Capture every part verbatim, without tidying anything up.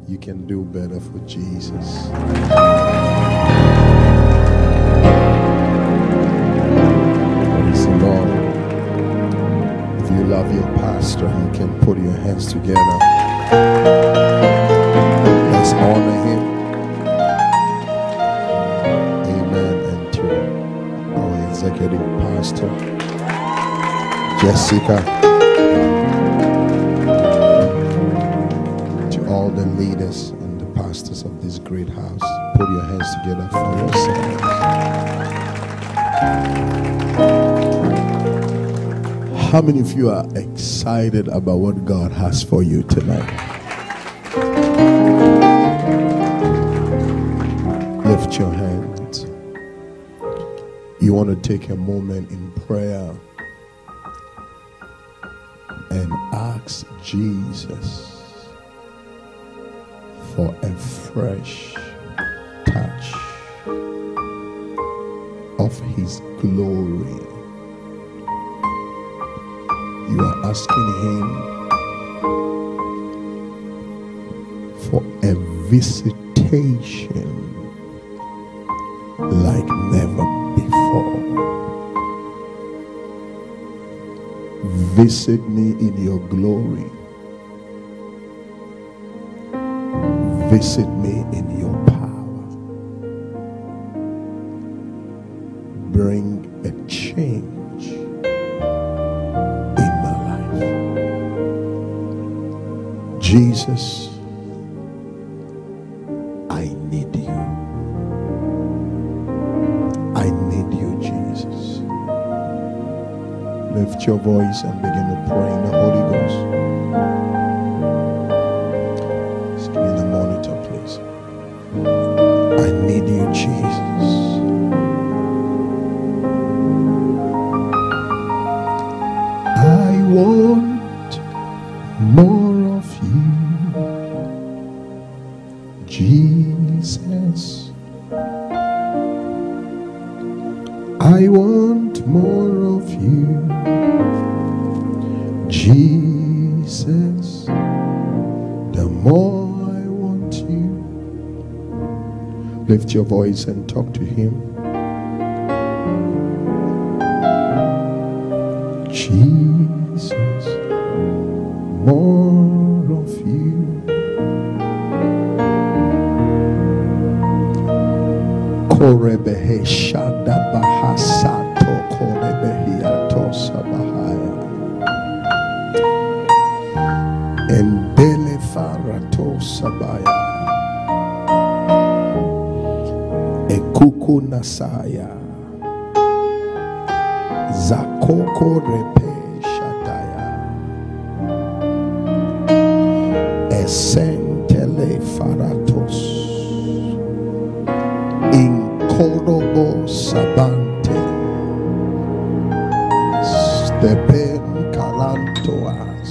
You can do better for Jesus. Praise the Lord. If you love your pastor, you can put your hands together. Let's honor him. Amen. And to our executive pastor, Jessica. All the leaders and the pastors of this great house, put your hands together for yourselves. How many of you are excited about what God has for you tonight? Lift your hands. You want to take a moment in prayer and ask Jesus for a fresh touch of his glory. You are asking him for a visitation like never before. Visit me in your glory. Visit me in your power. Bring a change in my life. Jesus, I need you. I need you, Jesus. Lift your voice and begin to pray in the Holy Ghost. I need you, Jesus. I want more of you, Jesus. I want more of you, Jesus. The more lift your voice and talk to him. Jesus, more of you. Korebehe shadabahasato korebehiato sabahaya. Embele farato sabaya. Ekuku nasaya zakoko repe shataya esentele faratos inkorobo sabante stepen kalantoas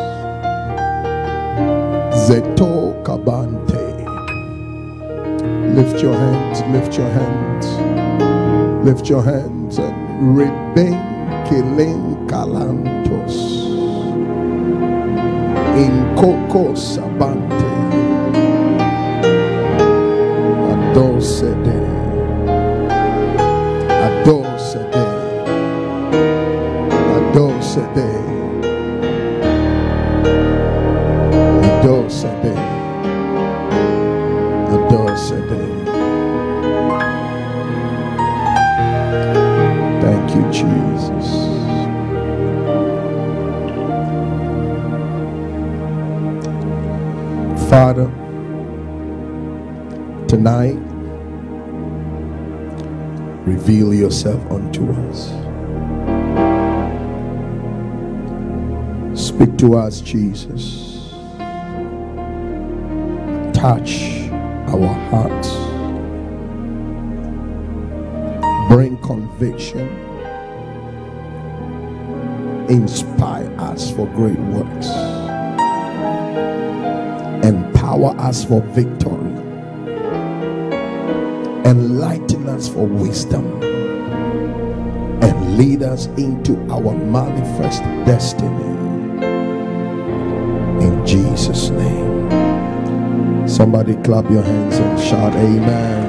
zeto kabante. Lift your hands, lift your hands, lift your hands and reben kilen kalantos in coco sabante adosede adosede adosede adosede adosede. Thank you, Jesus. Father, tonight, reveal yourself unto us. Speak to us, Jesus. Touch our hearts. Bring conviction. Inspire us for great works. Empower us for victory. Enlighten us for wisdom. And lead us into our manifest destiny. In Jesus' name. Somebody clap your hands and shout amen.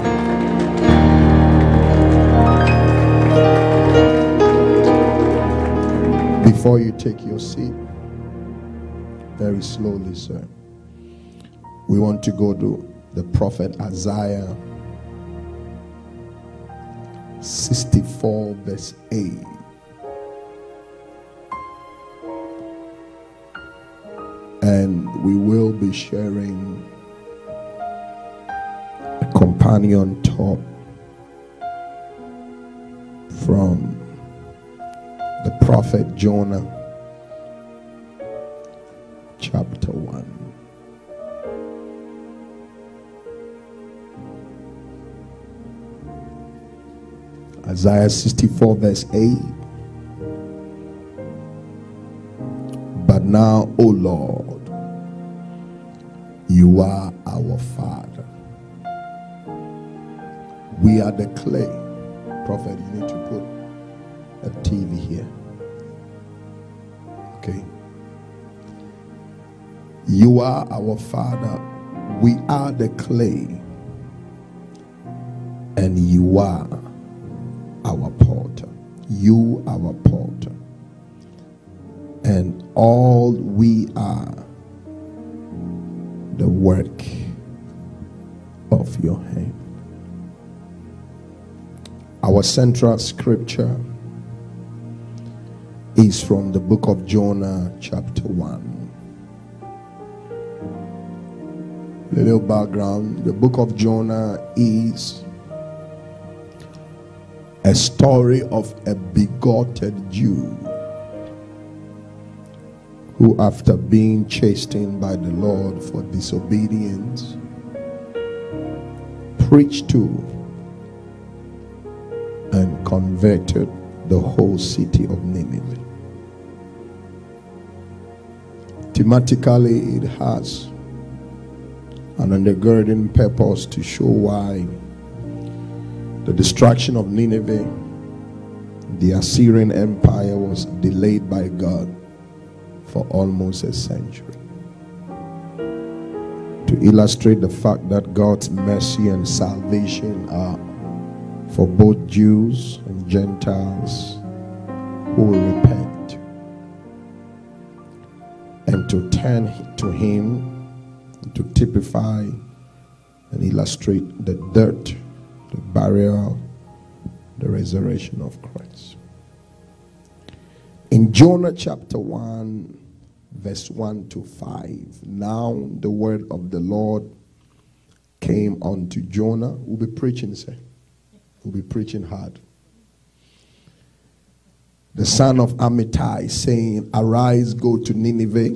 Before you take your seat, very slowly, sir, we want to go to the prophet Isaiah sixty-four verse eight. And we will be sharing a companion talk from the prophet Jonah, chapter one. Isaiah sixty-four verse eight. But now, O Lord, you are our Father. We are the clay. Prophet, you need to put a T V here. Okay. You are our Father. We are the clay. And you are our potter. You our potter. And all we are the work of your hand. Our central scripture is from the book of Jonah, chapter one. A little background. The book of Jonah is a story of a bigoted Jew who, after being chastened by the Lord for disobedience, preached to and converted the whole city of Nineveh. Thematically, it has an undergirding purpose to show why the destruction of Nineveh, the Assyrian Empire, was delayed by God for almost a century. To illustrate the fact that God's mercy and salvation are for both Jews and Gentiles who will repent and to turn to Him, to typify and illustrate the dirt, the burial, the resurrection of Christ. In Jonah chapter one, verse one to five, now the word of the Lord came unto Jonah. We'll be preaching, sir. We'll be preaching hard. The son of Amittai, saying, Arise, go to Nineveh,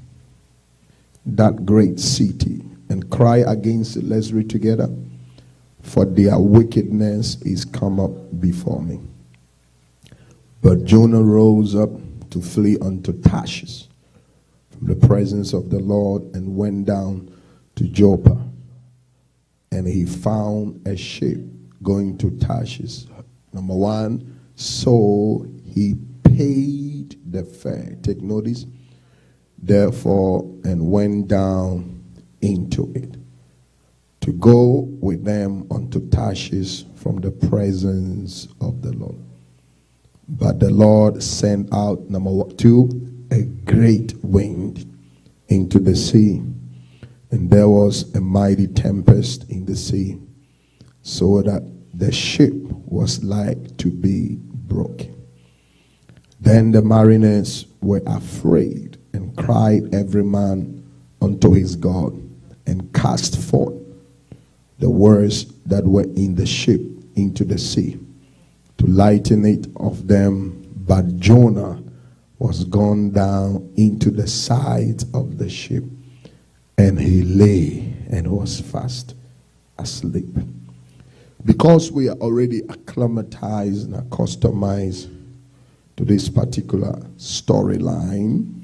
that great city, and cry against it. Let's read together. For their wickedness is come up before me. But Jonah rose up to flee unto Tarshish from the presence of the Lord, and went down to Joppa. And he found a ship going to Tarshish. Number one, so he paid the fare. Take notice. Therefore, and went down into it, to go with them unto Tarshish from the presence of the Lord. But the Lord sent out, number two, a great wind into the sea, and there was a mighty tempest in the sea, so that the ship was like to be broken. Then the mariners were afraid, and cried every man unto his God, and cast forth the words that were in the ship into the sea, to lighten it of them. But Jonah was gone down into the sides of the ship, and he lay and was fast asleep. Because we are already acclimatized and accustomed to this particular storyline,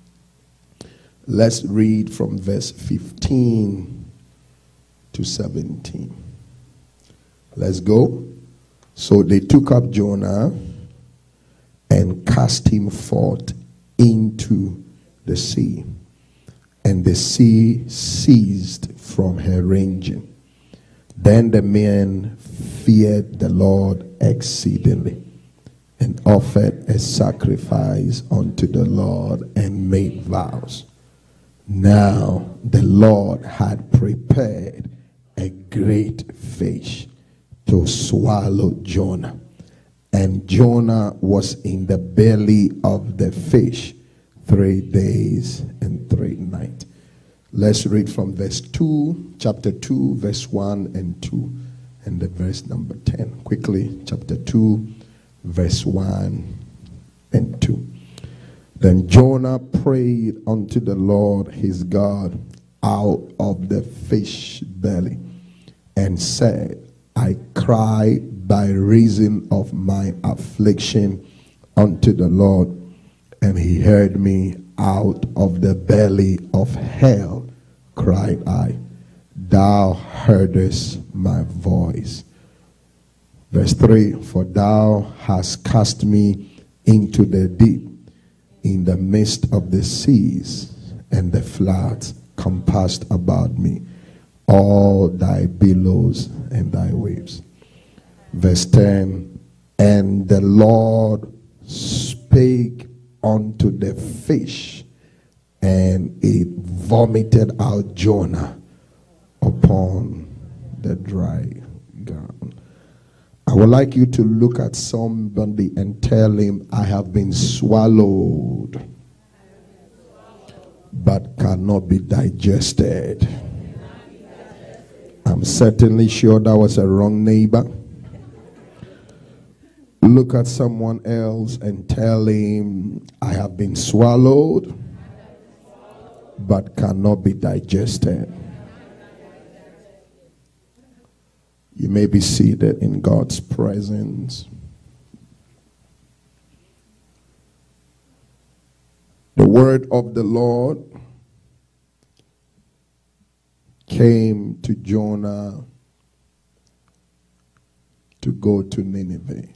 let's read from verse fifteen to seventeen. Let's go. So they took up Jonah and cast him forth into the sea, and the sea ceased from her ranging. Then the men feared the Lord exceedingly, and offered a sacrifice unto the Lord, and made vows. Now the Lord had prepared a great fish to swallow Jonah, and Jonah was in the belly of the fish three days and three nights. Let's read from verse two, chapter two, verse one and two, and the verse number ten. Quickly, chapter two, verse one and two. Then Jonah prayed unto the Lord his God out of the fish belly, and said, I cry by reason of my affliction unto the Lord, and he heard me. Out of the belly of hell cried I, thou heardest my voice. Verse three, for thou hast cast me into the deep, in the midst of the seas, and the floods compassed about me, all thy billows and thy waves. Verse ten, and the Lord spake unto the fish, and it vomited out Jonah upon the dry ground. I would like you to look at somebody and tell him, I have been swallowed, but cannot be digested. I'm certainly sure that was a wrong neighbor. Look at someone else and tell him, I have been swallowed, but cannot be digested. You may be seated in God's presence. The word of the Lord came to Jonah to go to Nineveh.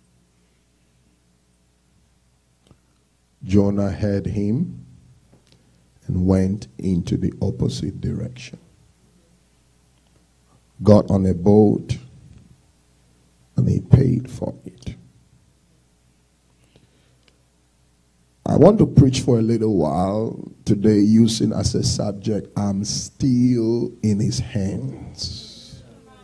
Jonah heard him and went into the opposite direction. Got on a boat, and he paid for it. I want to preach for a little while today, using as a subject, I'm still in his hands.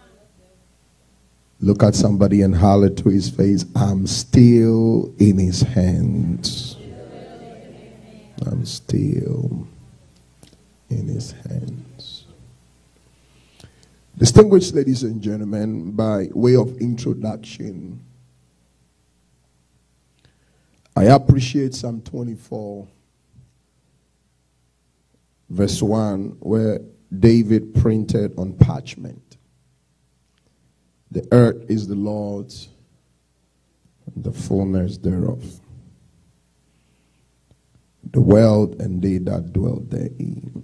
Look at somebody and holler to his face, I'm still in his hands. I'm still in his hands. Distinguished ladies and gentlemen, by way of introduction, I appreciate Psalm twenty-four, verse one, where David printed on parchment, the earth is the Lord's, and the fullness thereof, the world and they that dwell therein.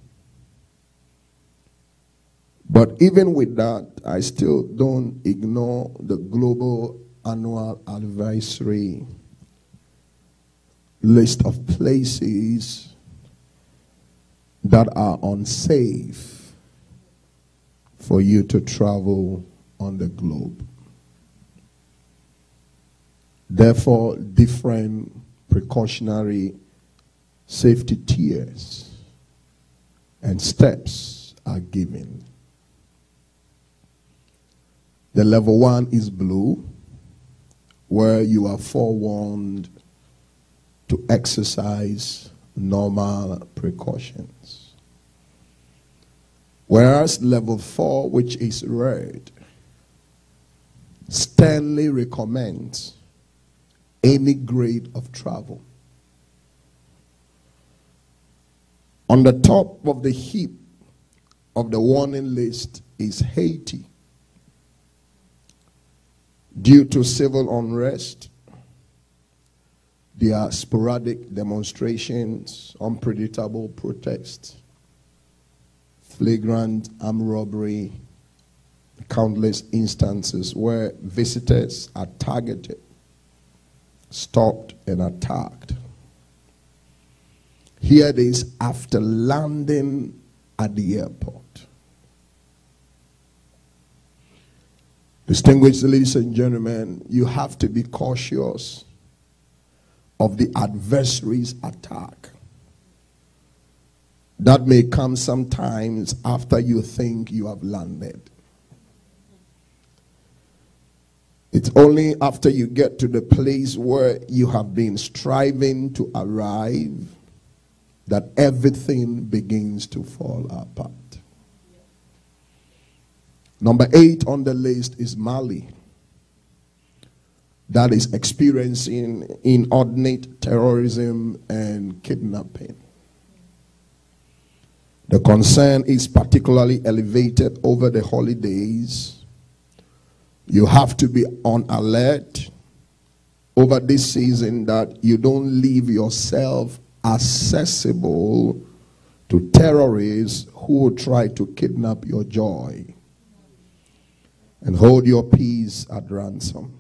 But even with that, I still don't ignore the global annual advisory list of places that are unsafe for you to travel on the globe. Therefore, different precautionary safety tiers and steps are given. The level one is blue, where you are forewarned to exercise normal precautions. Whereas level four, which is red, sternly recommends any grade of travel. On the top of the heap of the warning list is Haiti. Due to civil unrest, there are sporadic demonstrations, unpredictable protests, flagrant armed robbery, countless instances where visitors are targeted, stopped, and attacked. Here it is after landing at the airport. Distinguished ladies and gentlemen, you have to be cautious of the adversary's attack. That may come sometimes after you think you have landed. It's only after you get to the place where you have been striving to arrive that everything begins to fall apart. Number eight on the list is Mali. That is experiencing inordinate terrorism and kidnapping. The concern is particularly elevated over the holidays. You have to be on alert over this season that you don't leave yourself accessible to terrorists who will try to kidnap your joy and hold your peace at ransom.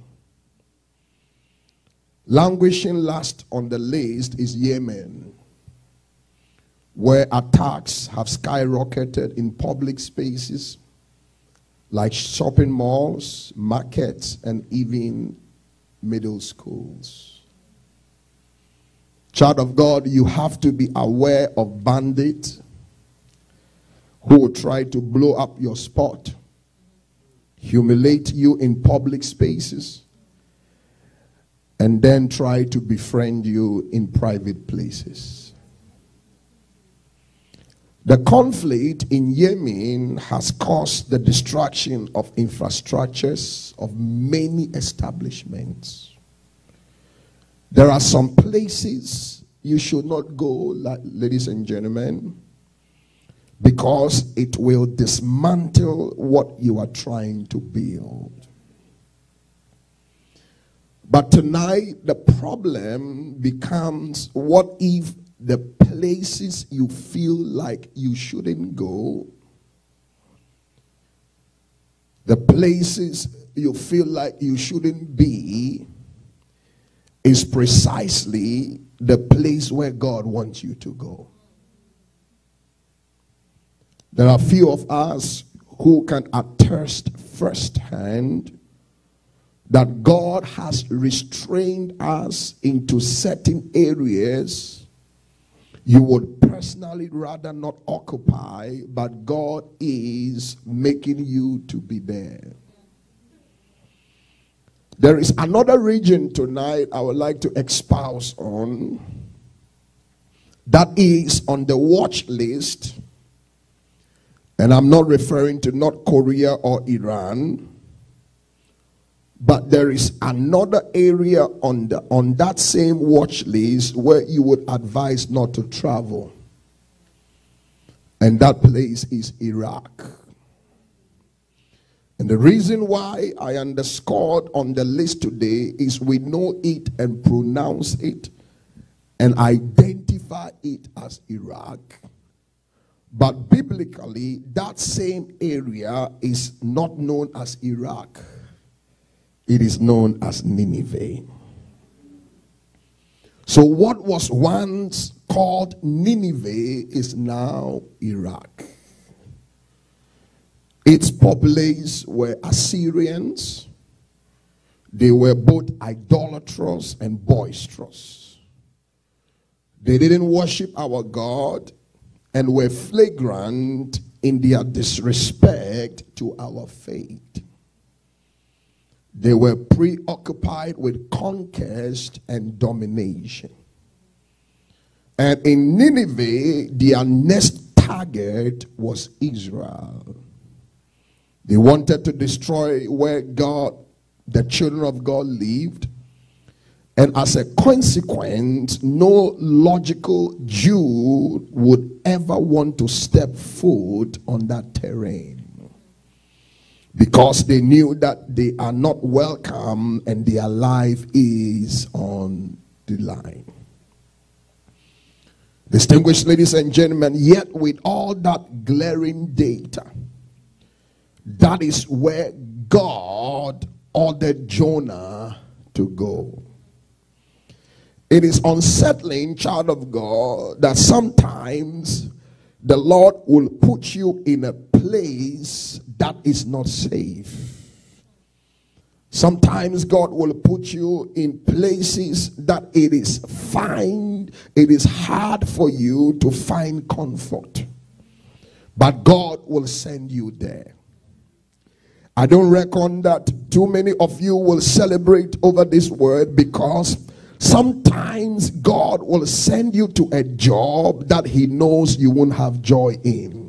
Languishing last on the list is Yemen, where attacks have skyrocketed in public spaces like shopping malls, markets, and even middle schools. Child of God, you have to be aware of bandits who will try to blow up your spot, humiliate you in public spaces, and then try to befriend you in private places. The conflict in Yemen has caused the destruction of infrastructures of many establishments. There are some places you should not go, ladies and gentlemen, because it will dismantle what you are trying to build. But tonight, the problem becomes, what if the places you feel like you shouldn't go, the places you feel like you shouldn't be, is precisely the place where God wants you to go? There are few of us who can attest firsthand that God has restrained us into certain areas you would personally rather not occupy, but God is making you to be there. There is another region tonight I would like to espouse on that is on the watch list, and I'm not referring to North Korea or Iran, but there is another area on the on that same watch list where you would advise not to travel. And that place is Iraq. And the reason why I underscored on the list today is we know it and pronounce it and identify it as Iraq. But biblically, that same area is not known as Iraq. It is known as Nineveh. So what was once called Nineveh is now Iraq. Its populace were Assyrians. They were both idolatrous and boisterous. They didn't worship our God and were flagrant in their disrespect to our faith. They were preoccupied with conquest and domination. And in Nineveh, their next target was Israel. They wanted to destroy where God, the children of God, lived. And as a consequence, no logical Jew would ever want to step foot on that terrain, because they knew that they are not welcome and their life is on the line. Distinguished ladies and gentlemen, yet with all that glaring data, that is where God ordered Jonah to go. It is unsettling, child of God, that sometimes the Lord will put you in a place that is not safe. Sometimes God will put you in places that it is fine, it is hard for you to find comfort. But God will send you there. I don't reckon that too many of you will celebrate over this word, because sometimes God will send you to a job that he knows you won't have joy in.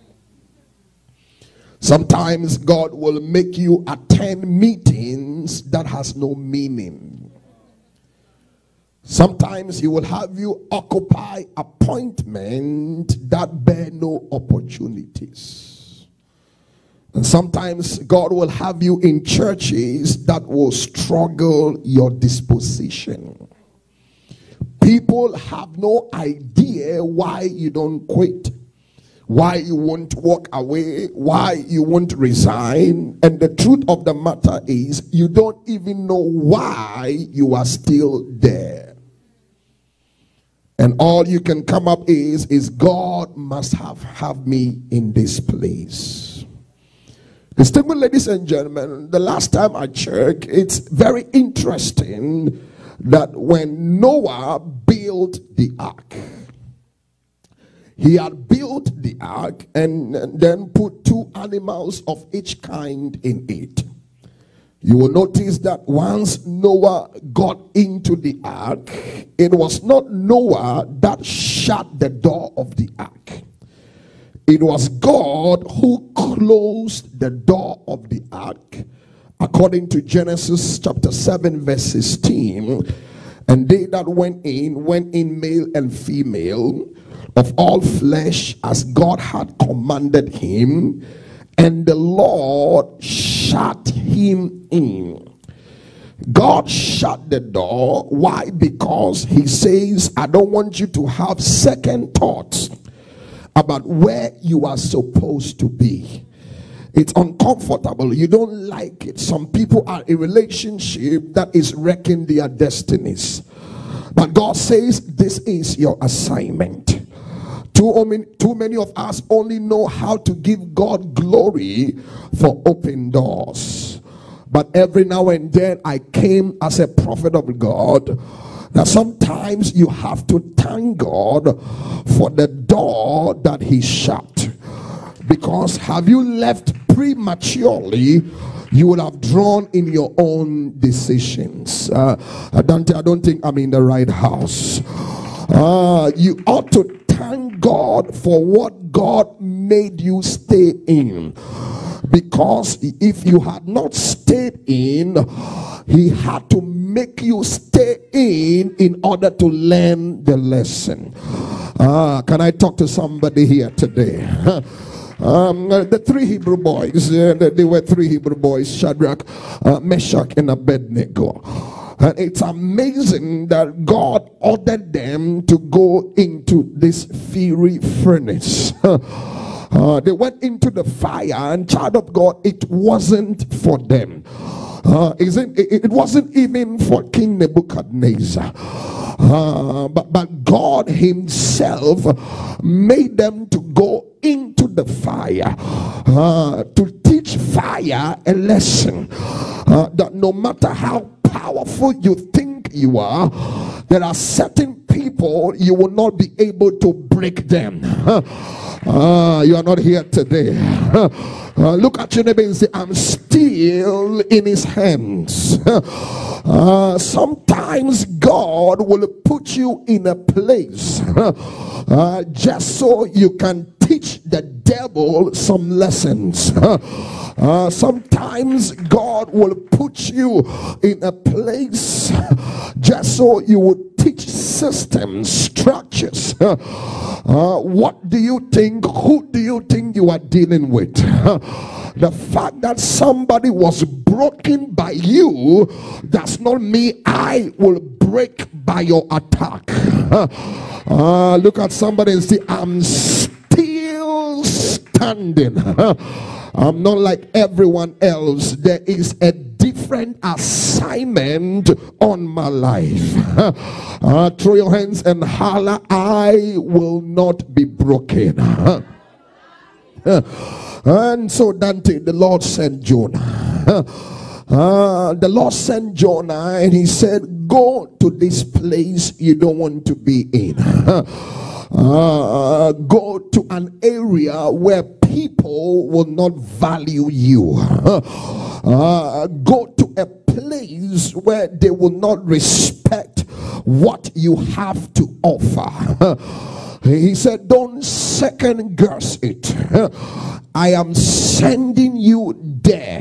Sometimes God will make you attend meetings that has no meaning. Sometimes he will have you occupy appointments that bear no opportunities. And sometimes God will have you in churches that will struggle your disposition. People have no idea why you don't quit, why you won't walk away, why you won't resign. And the truth of the matter is, you don't even know why you are still there. And all you can come up is, is God must have, have me in this place. Distinguished ladies and gentlemen, the last time I checked, it's very interesting that when Noah built the ark, he had built the ark and then put two animals of each kind in it. You will notice that once Noah got into the ark, it was not Noah that shut the door of the ark. It was God who closed the door of the ark, according to Genesis chapter seven verse sixteen. And they that went in, went in male and female, of all flesh, as God had commanded him, and the Lord shut him in. God shut the door. Why? Because he says, I don't want you to have second thoughts about where you are supposed to be. It's uncomfortable. You don't like it. Some people are in a relationship that is wrecking their destinies. But God says, this is your assignment. Too many, too many of us only know how to give God glory for open doors. But every now and then I came as a prophet of God that sometimes you have to thank God for the door that he shut. Because have you left prematurely, you will have drawn in your own decisions. Uh, I don't, I don't think I'm in the right house. Uh, you ought to thank God for what God made you stay in. Because if you had not stayed in, he had to make you stay in in order to learn the lesson. Uh, can I talk to somebody here today? Um, the three Hebrew boys, uh, they were three Hebrew boys, Shadrach, uh, Meshach, and Abednego. And it's amazing that God ordered them to go into this fiery furnace. Uh, they went into the fire, and child of God, it wasn't for them. Uh, isn't it, it wasn't even for King Nebuchadnezzar. Uh, but, but God himself made them to go into the fire uh, to teach fire a lesson uh, that no matter how powerful you think you are, there are certain people you will not be able to break them. Uh, you are not here today. Uh, look at your neighbor and say, I'm still in his hands. Uh, sometimes God will put you in a place uh, just so you can teach the devil some lessons. Uh, sometimes God will put you in a place just so you would teach systems, structures. Uh, uh, what do you think? Who do you think you are dealing with? Uh, the fact that somebody was broken by you does not mean I will break by your attack. Uh, uh, look at somebody and say, I'm still standing. Uh, I'm not like everyone else. There is a different assignment on my life. Uh, throw your hands and holler, I will not be broken. Uh, and so Dante, the Lord sent Jonah. uh, the Lord sent Jonah and he said, go to this place you don't want to be in. Uh, go to an area where people will not value you. Uh, go to a place where they will not respect what you have to offer. He said, don't second guess it. I am sending you there.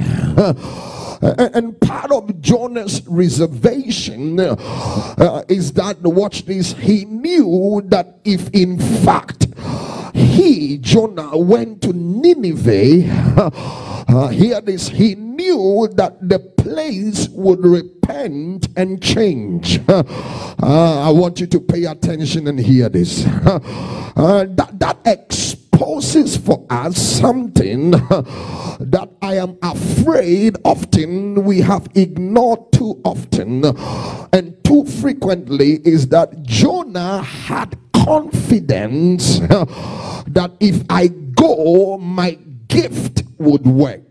And part of Jonah's reservation uh, is that, watch this, he knew that if in fact he, Jonah, went to Nineveh, uh, hear this, he knew that the place would repent and change. Uh, I want you to pay attention and hear this. Uh, that, that exposes for us something that I am afraid often we have ignored too often and too frequently, is that Jonah had confidence that if I go, my gift would work.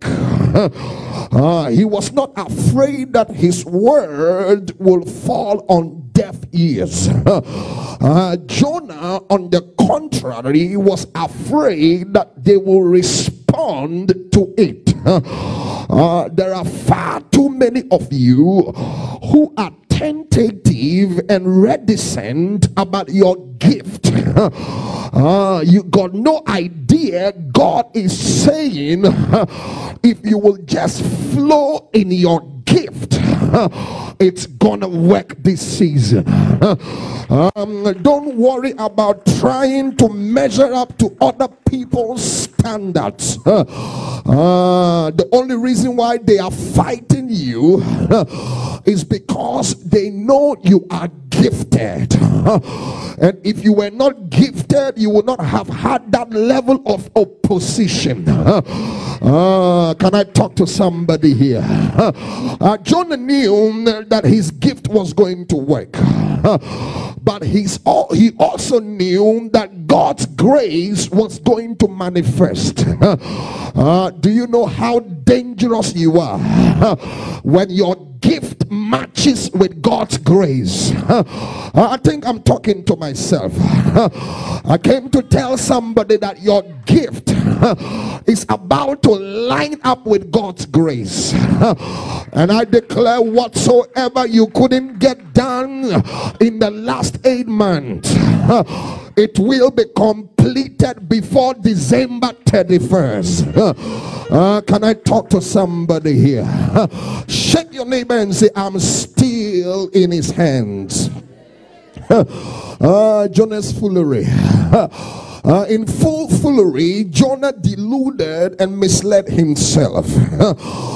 Uh, he was not afraid that his word will fall on deaf ears. Uh, Jonah, on the contrary, was afraid that they will respond to it. Uh, there are far too many of you who are tentative and reticent about your gift. Uh, you got no idea God is saying, if you will just flow in your gift, it's gonna work this season. Um, don't worry about trying to measure up to other people's standards. Uh, uh, the only reason why they are fighting you uh, is because they know you are gifted. Uh, and if you were not gifted, you would not have had that level of opposition. Uh, uh, can I talk to somebody here? Uh, uh, Jonah knew that his gift was going to work. Uh, but he's all, he also knew that God's grace was going to manifest. Uh, uh, do you know how dangerous you are uh, when your gift matches with God's grace? Uh, I think I'm talking to myself. Uh, I came to tell somebody that your gift uh, is about to line up with God's grace. Uh, and I declare, whatsoever you couldn't get done in the last eight months, uh, it will be completed before December thirty-first. Uh, uh, can I talk to somebody here? Uh, shake your neighbor and say, I'm still in his hands. Uh, uh, Jonah's foolery. Uh, uh, in full foolery, Jonah deluded and misled himself uh,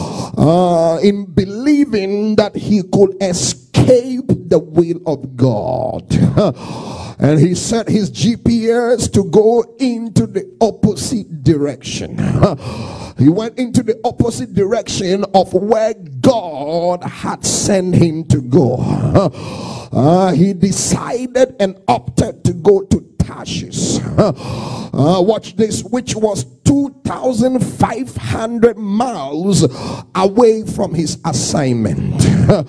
uh, in believing that he could escape the will of God. Uh, And he set his G P S to go into the opposite direction. He went into the opposite direction of where God had sent him to go. Uh, he decided and opted to go to Tarshish. Uh, uh, watch this, which was two thousand five hundred miles away from his assignment.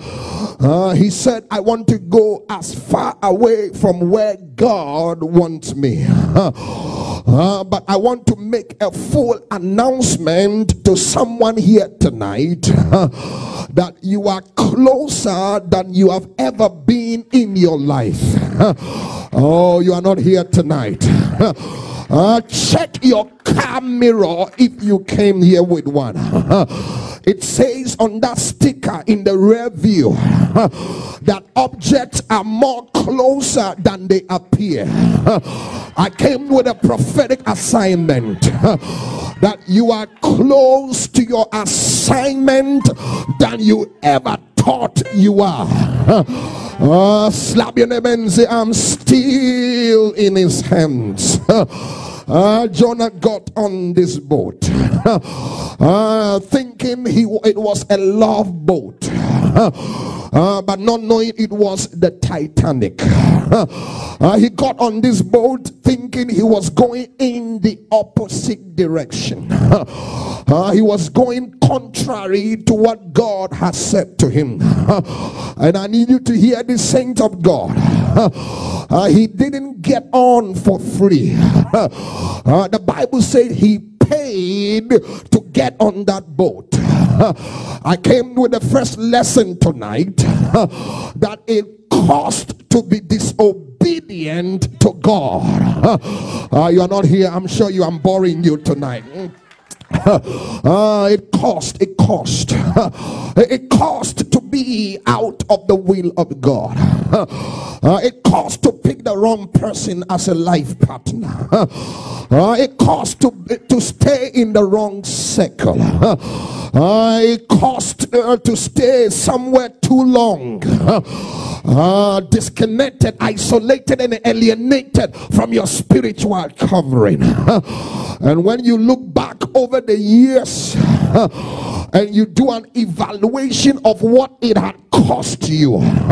Uh, he said, I want to go as far away from where God wants me. Uh, uh, but I want to make a full announcement to someone here tonight uh, that you are closer than you have ever been in your life. Uh, oh, you are not here tonight. Uh, Uh, check your car mirror if you came here with one. Uh, it says on that sticker in the rear view uh, that objects are more closer than they appear. Uh, I came with a prophetic assignment uh, that you are close to your assignment than you ever thought you are. Uh, uh, slap your neighbor and say, I'm still in his hands. Uh, Uh, Jonah got on this boat uh, thinking he it was a love boat. Uh, uh, but not knowing it was the Titanic. Uh, he got on this boat thinking he was going in the opposite direction. Uh, he was going contrary to what God has said to him. Uh, and I need you to hear this, saint of God. Uh, he didn't get on for free. Uh, the Bible said he paid to get on that boat. I came with the first lesson tonight that it cost to be disobedient to God. Uh, you are not here. I'm sure you. I'm boring you tonight. Uh, it cost, it cost, uh, it cost to be out of the will of God. Uh, it cost to pick the wrong person as a life partner. Uh, it cost to to stay in the wrong circle. Uh, it cost uh, to stay somewhere too long. Uh, disconnected, isolated, and alienated from your spiritual covering. And when you look back over the years uh, and you do an evaluation of what it had cost you,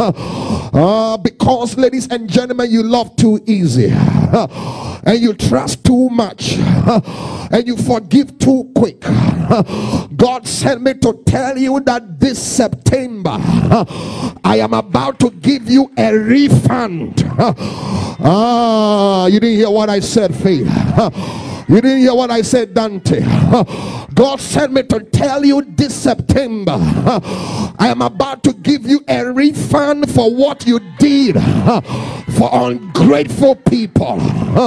uh, because, ladies and gentlemen, you love too easy, uh, and you trust too much, uh, and you forgive too quick. Uh, God sent me to tell you that this September uh, I am about to give you a refund. Uh, uh, you didn't hear what I said, Faith. Uh, You didn't hear what I said, Dante. God sent me to tell you this September I am about to give you a refund for what you did for ungrateful people.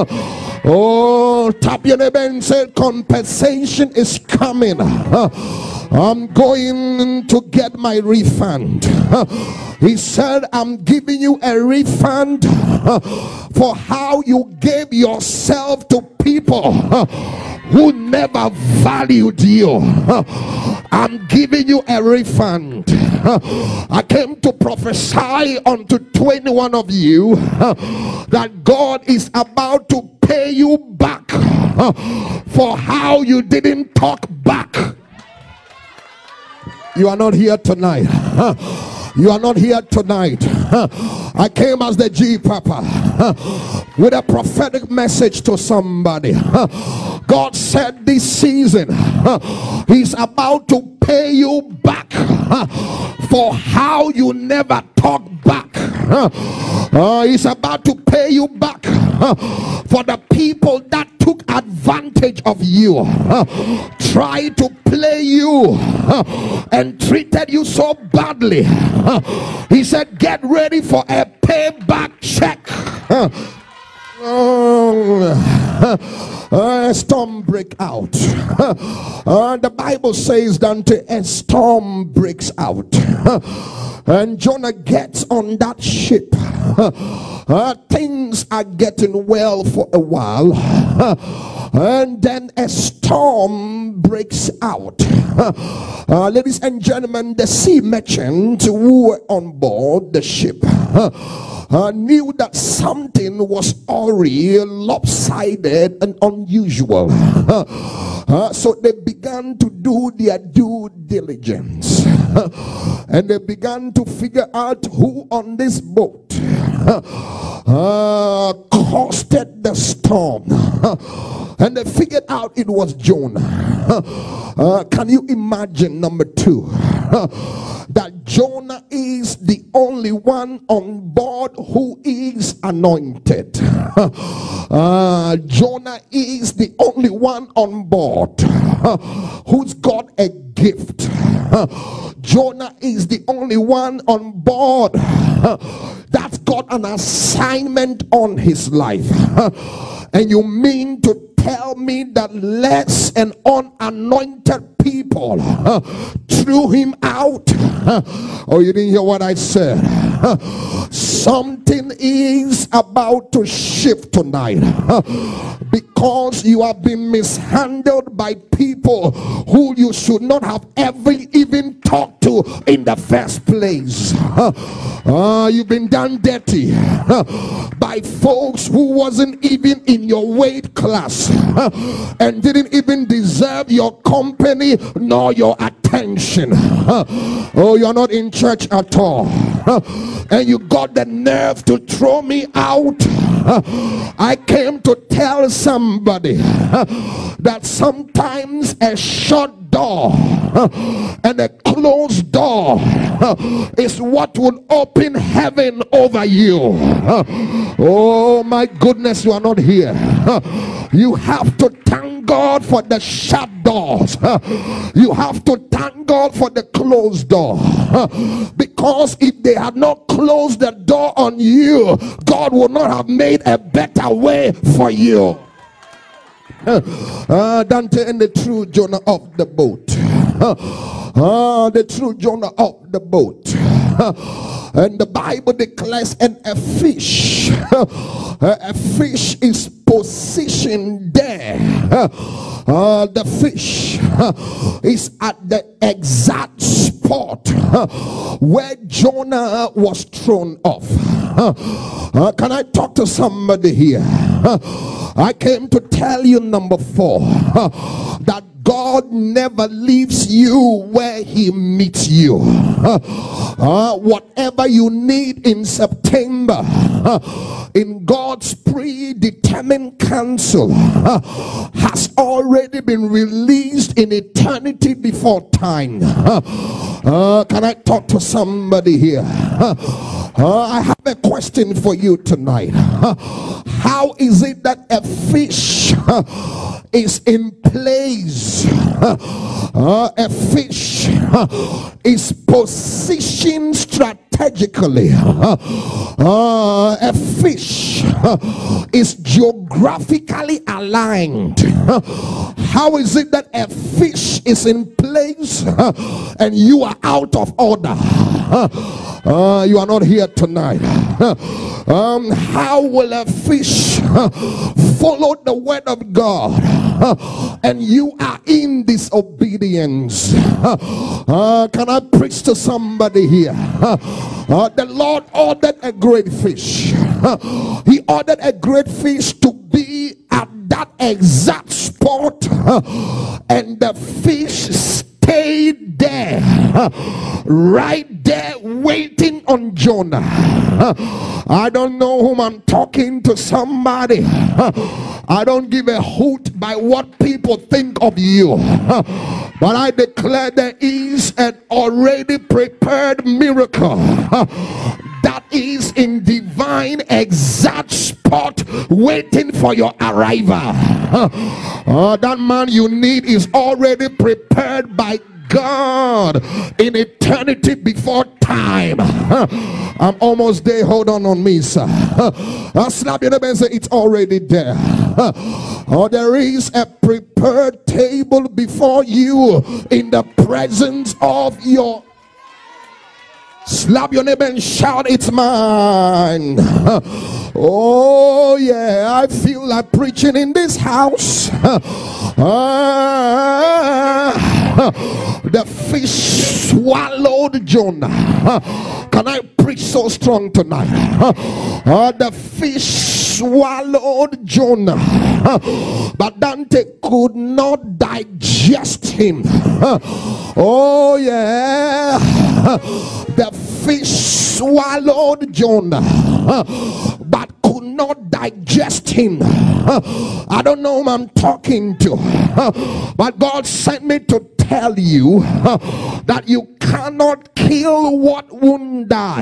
Oh, Tapiane Ben said compensation is coming. I'm going to get my refund. He said, I'm giving you a refund for how you gave yourself to people who never valued you. I'm giving you a refund. I came to prophesy unto twenty-one of you that God is about to pay you back for how you didn't talk back. You are not here tonight. You are not here tonight. I came as the G Papa with a prophetic message to somebody. God said this season He's about to pay you back for how you never talk back. Uh, he's about to pay you back for the people that took advantage of you, tried to play you, and treated you so badly. He said, get ready for a payback check. Oh, a storm break out. Uh, the Bible says that a storm breaks out, and Jonah gets on that ship. Uh, things are getting well for a while, and then a storm breaks out. Uh, ladies and gentlemen, the sea merchants who were on board the ship Uh, knew that something was already lopsided and unusual. Uh, uh, so they began to do their due diligence. Uh, and they began to figure out who on this boat uh, uh, caused the storm. Uh, and they figured out it was Jonah. Uh, uh, can you imagine, number two, uh, that Jonah is the only one on board who is anointed. Uh, Jonah is the only one on board uh, who's got a gift. Uh, Jonah is the only one on board uh, that's got an assignment on his life. Uh, and you mean to tell me that less and unanointed people uh, threw him out? Uh, oh, you didn't hear what I said. Uh, something is about to shift tonight uh, because you have been mishandled by people who you should not have ever even talked to in the first place. Uh, uh, you've been done dirty uh, by folks who wasn't even in your weight class uh, and didn't even deserve your company nor your attention. attention. Oh, you're not in church at all, and you got the nerve to throw me out. I came to tell somebody that sometimes a shut door and a closed door is what will open heaven over you. Oh my goodness, you are not here. You have to thank God for the shut doors. You have to thank God for the closed door, because if they had not closed the door on you, God would not have made a better way for you. Uh, Dante and the true Jonah of the boat. Uh, the true Jonah of the boat. Uh, and the Bible declares, and a fish, uh, a fish is positioned there. Uh, the fish uh, is at the exact spot uh, where Jonah was thrown off. Uh, uh, can I talk to somebody here? Uh, I came to tell you, number four, uh, that God never leaves you where he meets you. Uh, uh, whatever you need in September, uh, in God's predetermined counsel, uh, has already been released in eternity before time. Uh, uh, can I talk to somebody here? Uh, uh, I have a question for you tonight. Uh, how is it that a fish uh, is in place? Uh, a fish uh, is positioned strategically. Uh, uh, a fish uh, is geographically aligned. Uh, how is it that a fish is in place uh, and you are out of order? Uh, uh, you are not here tonight. Uh, um, how will a fish uh, follow the word of God uh, and you are in disobedience? Uh, uh, can I preach to somebody here? Uh, uh, the Lord ordered a great fish. Uh, he ordered a great fish to be at that exact spot, uh, and the fish stayed there, uh, right there waiting on Jonah. Uh, I don't know whom I'm talking to. Somebody. Uh, I don't give a hoot by what people think of you, uh, but I declare there is an already prepared miracle uh, that is in divine exact spot waiting for your arrival. Uh, uh, that man you need is already prepared by God in eternity before time. Uh, I'm almost there. Hold on on me, sir. Uh, slap your neighbor and say, it's already there. Uh, or there is a prepared table before you in the presence of your. Slap your neighbor and shout, it's mine. Oh yeah, I feel like preaching in this house. Uh, the fish swallowed Jonah. Can I preach so strong tonight? Uh, the fish swallowed Jonah, but Dante could not digest him. Oh yeah, the fish swallowed Jonah, but could not digest him. I don't know whom I'm talking to, but God sent me to tell you that you cannot kill what won't die.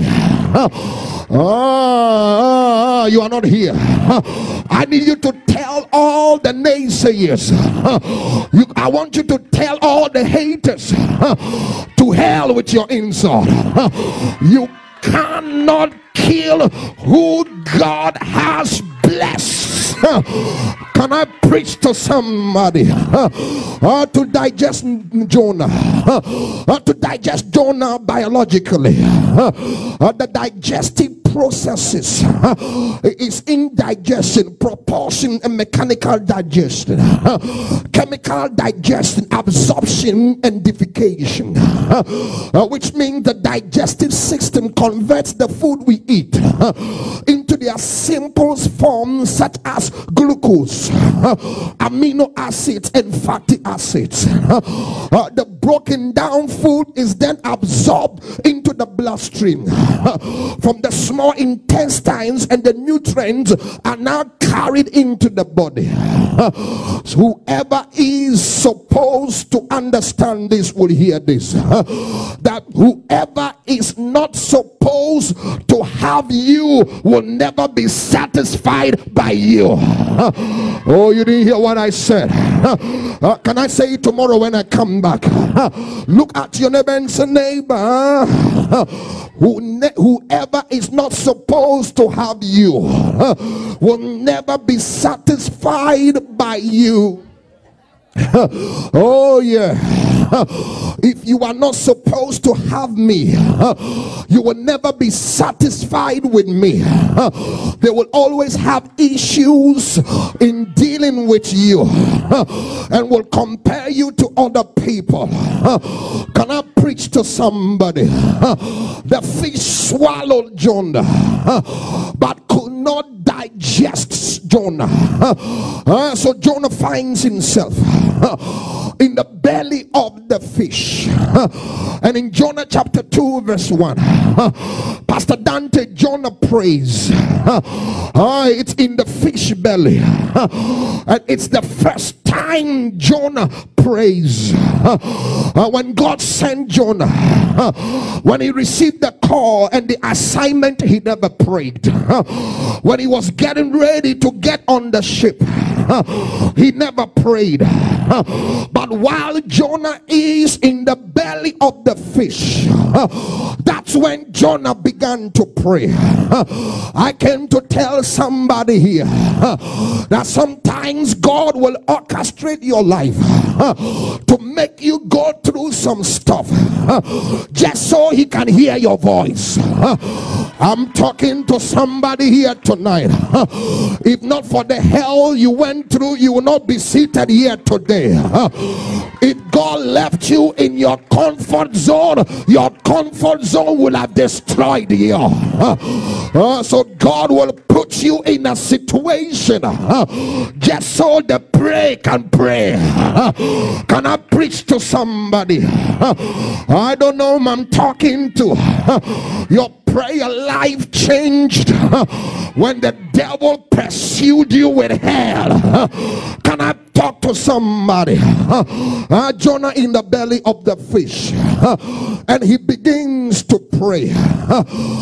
Uh, you are not here. I need you to tell all the naysayers. You, I want you to tell all the haters to hell with your insult. You cannot kill who God has blessed. Can I preach to somebody? Uh, uh, to digest Jonah, uh, uh, to digest Jonah biologically, uh, uh, the digestive processes uh, is indigestion, propulsion, and mechanical digestion, uh, chemical digestion, absorption, and defecation, uh, uh, which means the digestive system converts the food we eat uh, into the their simple forms such as glucose, amino acids, and fatty acids. Uh, the broken down food is then absorbed into the bloodstream from the small intestines, and the nutrients are now carried into the body. So whoever is supposed to understand this will hear this, that whoever is not supposed to have you will never be satisfied by you. Oh, you didn't hear what I said. Uh, can I say it tomorrow when I come back? Look at your neighbor and say, neighbor, who ne- whoever is not supposed to have you will never be satisfied by you. Oh yeah. If you are not supposed to have me, you will never be satisfied with me. They will always have issues in dealing with you and will compare you to other people. Can I preach to somebody? The fish swallowed Jonah, but could not digest Jonah. Uh, so Jonah finds himself in the belly of the fish. And in Jonah chapter two verse one, Pastor Dante, Jonah prays. Uh, it's in the fish belly, and it's the first time Jonah prays. Uh, when God sent Jonah, uh, when he received the call and the assignment, he never prayed. Uh, when he was getting ready to get on the ship, uh, he never prayed. Uh, but while Jonah is in the belly of the fish, uh, that's when Jonah began to pray. Uh, I came to tell somebody here uh, that sometimes God will orchestrate your life uh, to make you go through some stuff uh, just so he can hear your voice. Uh, I'm talking to somebody here tonight. Uh, if not for the hell you went through, you will not be seated here today. Uh, if God left you in your comfort zone, your comfort zone will have destroyed you. Uh, uh, so God will put you in a situation uh, just so the pray can pray. Uh, can I preach to somebody? Uh, I don't know whom I'm talking to. Uh, your prayer life changed uh, when the devil pursued you with hell. Uh, can I talk to somebody? Uh, uh, Jonah in the belly of the fish, uh, and he begins to pray. Uh,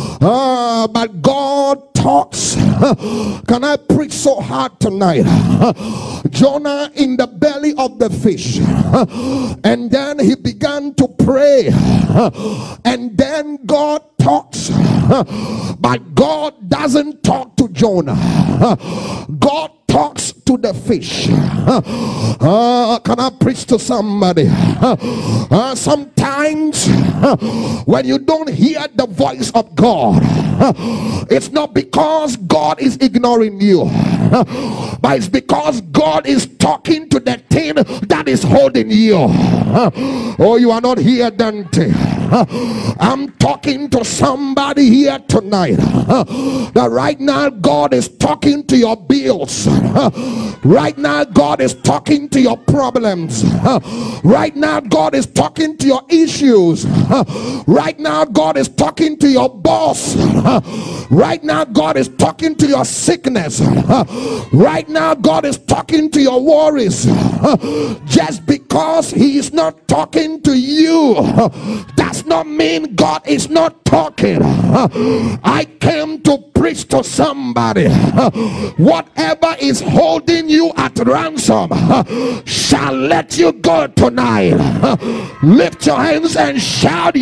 uh, but God talks. Uh, can I preach so hard tonight? Uh, Jonah in the belly of the fish, uh, and then he began to pray, uh, and then God talks. Uh, but God doesn't talk to Jonah. Uh, God talks to the fish. Uh, uh, can I preach to somebody? Uh, uh, sometimes uh, when you don't hear the voice of God, uh, it's not because God is ignoring you, uh, but it's because God is talking to the thing that is holding you. Uh, oh, you are not here, Dante. Uh, I'm talking to somebody here tonight uh, that right now God is talking to your bills. Uh, right now God is talking to your problems. Uh, right now God is talking to your issues. Uh, right now God is talking to your boss. Uh, right now God is talking to your sickness. Uh, right now God is talking to your worries. Uh, just because he is not talking to you uh, does not mean God is not talking. Uh, I came to preach to somebody. Uh, whatever is holding you at ransom uh, shall let you go tonight. Uh, lift your hands and shout,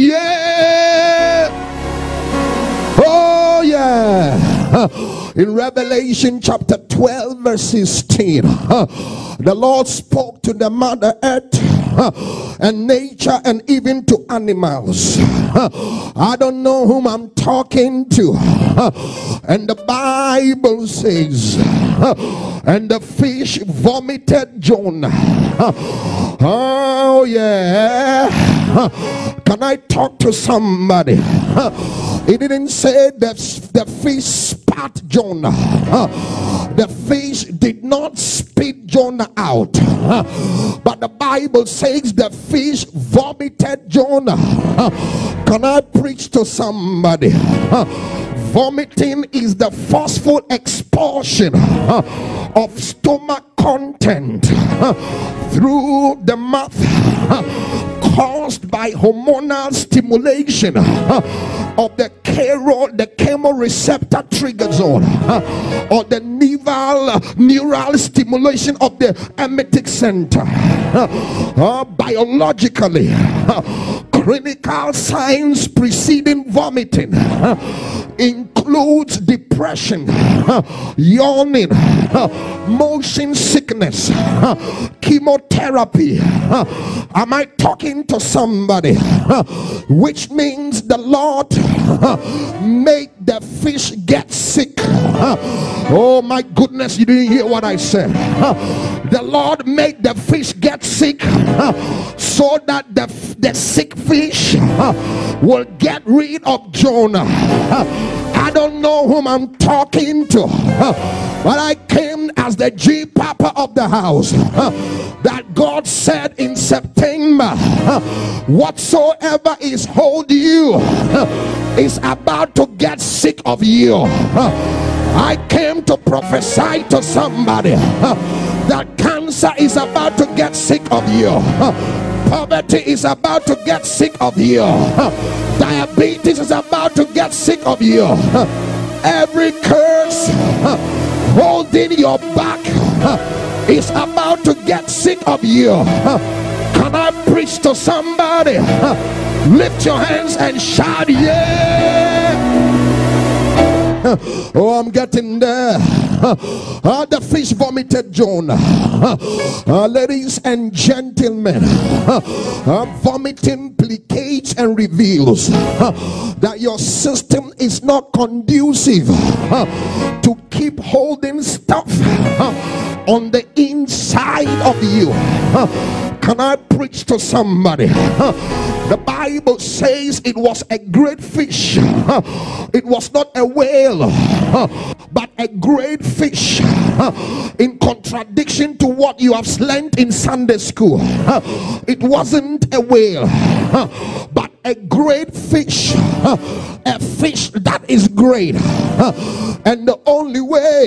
yeah! Oh yeah! In Revelation chapter twelve verse sixteen, uh, the Lord spoke to the Mother Earth uh, and nature and even to animals. Uh, I don't know whom I'm talking to. Uh, and the Bible says, uh, and the fish vomited Jonah. Uh, oh yeah. Uh, can I talk to somebody? Uh, It didn't say that the fish spat Jonah. The fish did not spit Jonah out. But the Bible says the fish vomited Jonah. Can I preach to somebody? Vomiting is the forceful expulsion of stomach content through the mouth, caused by hormonal stimulation of the chero, the chemoreceptor trigger zone, or the neural neural stimulation of the emetic center. Uh, biologically, clinical signs preceding vomiting includes depression, yawning, motion sickness, chemotherapy. Am I talking to somebody? Which means the Lord make the fish get sick. Oh my goodness, you didn't hear what I said. The Lord made the fish get sick so that the, the sick fish will get rid of Jonah. I don't know whom I'm talking to, but I came as the G Papa of the house. That God said in September, whatsoever is hold you is about to get sick of you. I came to prophesy to somebody that cancer is about to get sick of you. Poverty is about to get sick of you. Diabetes is about to get sick of you. Every curse holding your back is about to get sick of you. Can I preach to somebody? Lift your hands and shout, yeah! Oh, I'm getting there. Uh, the fish vomited Jonah. Uh, ladies and gentlemen, uh, vomit implicates and reveals uh, that your system is not conducive uh, to keep holding stuff uh, on the inside of you. Uh, Can I preach to somebody? The Bible says it was a great fish. It was not a whale, but a great fish. In contradiction to what you have learned in Sunday school, it wasn't a whale, but a great fish. A fish that is great. And the only way,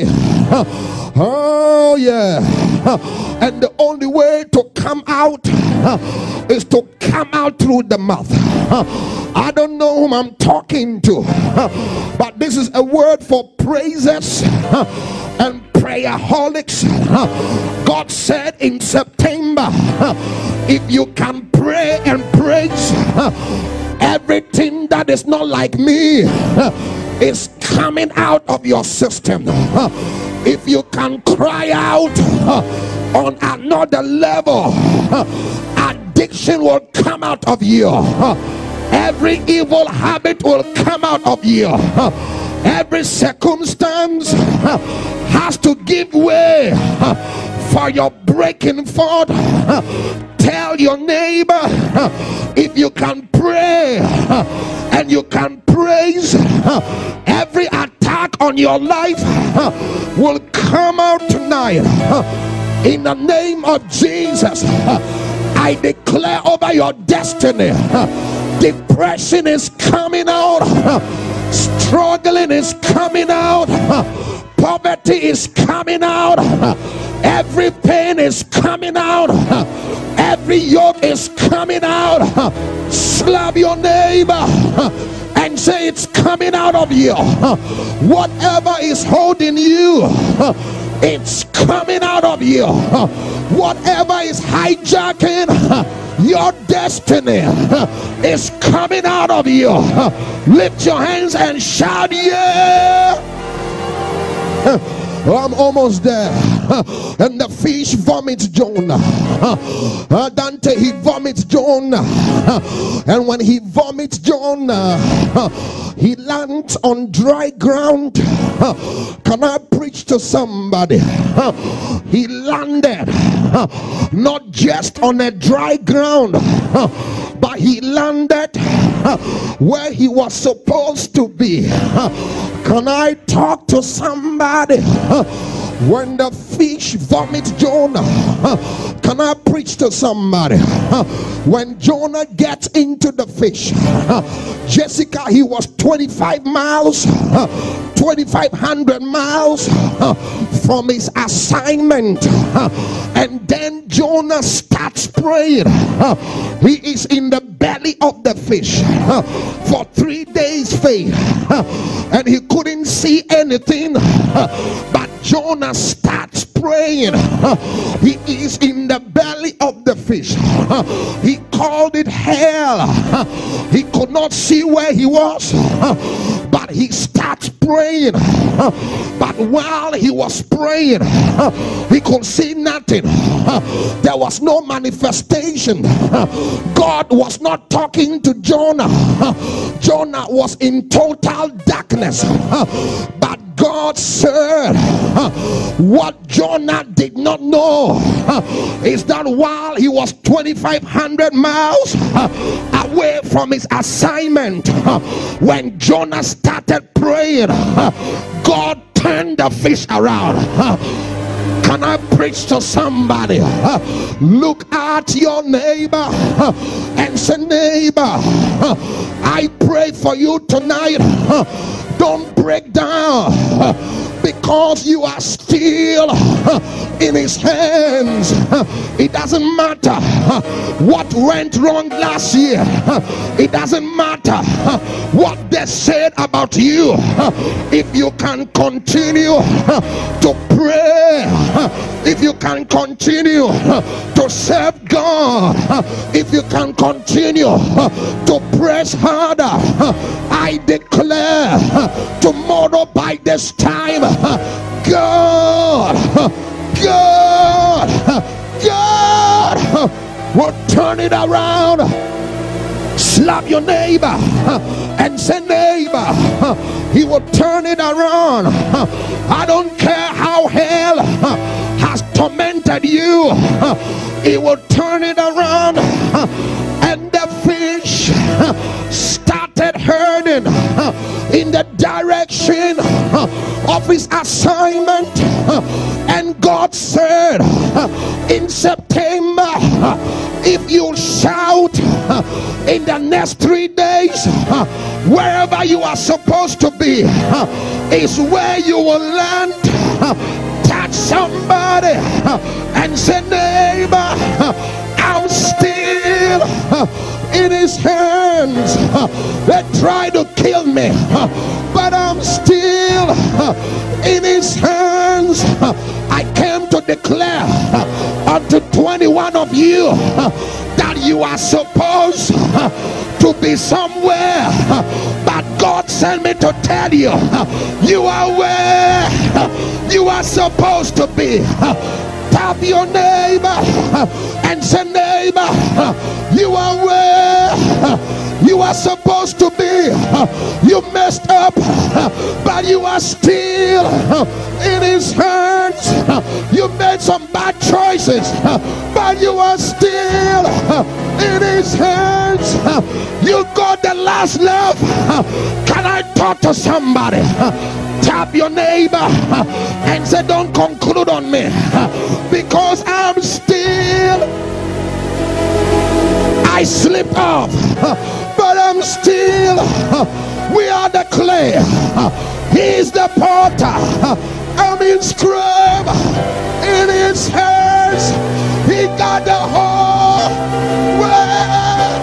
oh yeah, and the only way to come out is to come out through the mouth. I don't know whom I'm talking to, but this is a word for praisers and prayerholics. God said in September, if you can pray and praise, everything that is not like me is coming out of your system. If you can cry out on another level, addiction will come out of you. Every evil habit will come out of you. Every circumstance has to give way for your breaking forth. Tell your neighbor, if you can pray and you can praise, every attack on your life will come out tonight. In the name of Jesus, I declare over your destiny, depression is coming out, struggling is coming out, poverty is coming out, every pain is coming out, every yoke is coming out. Slap your neighbor and say it's coming out of you. Whatever is holding you, it's coming out of you. Whatever is hijacking your destiny is coming out of you. Lift your hands and shout, yeah! I'm almost there. And the fish vomits Jonah. Uh, Dante, he vomits Jonah. And when he vomits Jonah, he lands on dry ground. Can I preach to somebody? He landed not just on a dry ground, but But he landed where he was supposed to be. Can I talk to somebody? When the fish vomit Jonah, can I preach to somebody? When Jonah gets into the fish, Jessica, he was twenty-five miles, twenty-five hundred miles from his assignment, and then Jonah starts praying. He is in the belly of the fish for three days faith, and he couldn't see anything, but Jonah starts praying. He is in the belly of the fish. He called it hell. He could not see where he was, but he starts praying. But while he was praying, he could see nothing. There was no manifestation. God was not talking to Jonah. Jonah was in total darkness. But God said, what Jonah did not know is that while he was twenty-five hundred miles away from his assignment, when Jonah started praying, God turned the fish around. Can I preach to somebody? Look at your neighbor and say, neighbor, I pray for you tonight. Don't break down because you are still in his hands. It doesn't matter what went wrong last year. It doesn't matter what they said about you. If you can continue to pray, if you can continue to serve God, if you can continue to press harder, I declare tomorrow by this time, God, God, God will turn it around. Slap your neighbor and say, neighbor, he will turn it around. I don't care how hell has tormented you, he will turn it around. And the fish started herding in the direction of his assignment, and God said, in September, if you shout in the next three days, wherever you are supposed to be is where you will land. Touch somebody and say, neighbor, I'm still in his hands. They try to kill me, but I'm still in his hands. I came to declare unto twenty-one of you that you are supposed to be somewhere, but God sent me to tell you, you are where you are supposed to be. Tap your neighbor and say, neighbor, you are where you are supposed to be. You messed up, but you are still in his hands. You made some bad choices, but you are still in his hands. You got the last laugh. Can I talk to somebody? Tap your neighbor and say, don't conclude on me, because I'm still, I slipped off, but I'm still, we are the clay, he's the potter, I'm inscribed in his hands. He got the whole world.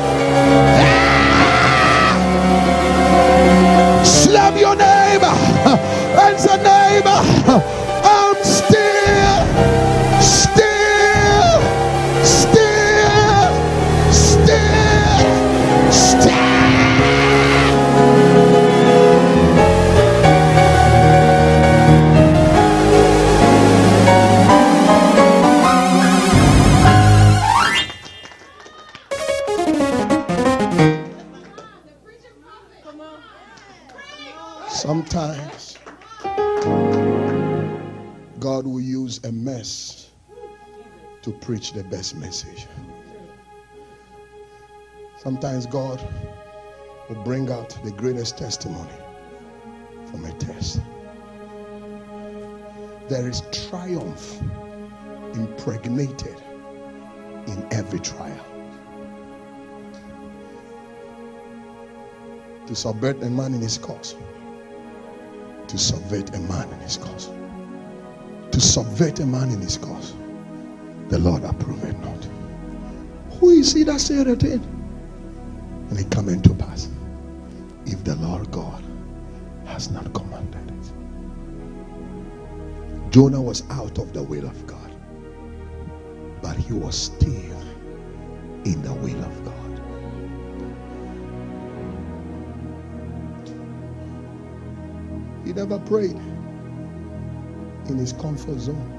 Ah! Slap your neighbor and say, neighbor, I'm still, still, still, still, still. Sometimes God will use a mess to preach the best message. Sometimes God will bring out the greatest testimony from a test. There is triumph impregnated in every trial. To subvert a man in his cause. To subvert a man in his cause. To subvert a man in his cause. The Lord approved not. Who is he that said a thing? And it come into pass. If the Lord God has not commanded it. Jonah was out of the will of God. But he was still in the will of God. He never prayed in his comfort zone.